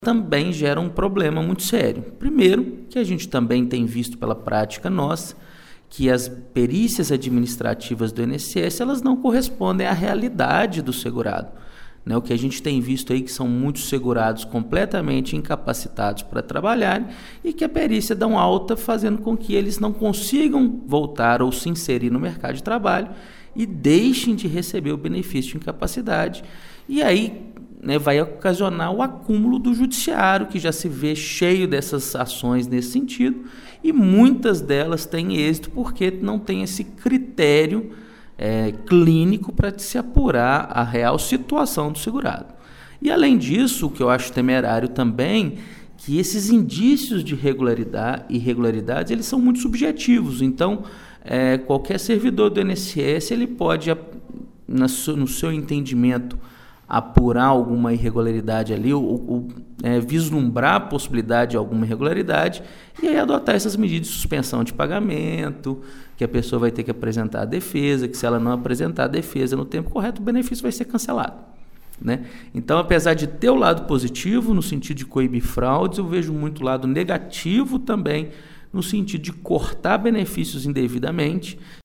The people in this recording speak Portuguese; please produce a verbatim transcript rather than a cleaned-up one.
também gera um problema muito sério. Primeiro, que a gente também tem visto pela prática nossa, que as perícias administrativas do I N S S elas não correspondem à realidade do segurado. Né, o que a gente tem visto aí que são muitos segurados completamente incapacitados para trabalhar e que a perícia dá alta fazendo com que eles não consigam voltar ou se inserir no mercado de trabalho e deixem de receber o benefício de incapacidade. E aí, né, vai ocasionar o acúmulo do judiciário, que já se vê cheio dessas ações nesse sentido, e muitas delas têm êxito porque não tem esse critério É, clínico para se apurar a real situação do segurado. E além disso, o que eu acho temerário também, que esses indícios de regularidade, irregularidades, eles são muito subjetivos. Então, é, qualquer servidor do I N S S, ele pode, na su, no seu entendimento, apurar alguma irregularidade ali, ou, ou é, vislumbrar a possibilidade de alguma irregularidade, e aí adotar essas medidas de suspensão de pagamento, que a pessoa vai ter que apresentar a defesa, que se ela não apresentar a defesa no tempo correto, o benefício vai ser cancelado. Né? Então, apesar de ter o lado positivo, no sentido de coibir fraudes, eu vejo muito lado negativo também, no sentido de cortar benefícios indevidamente,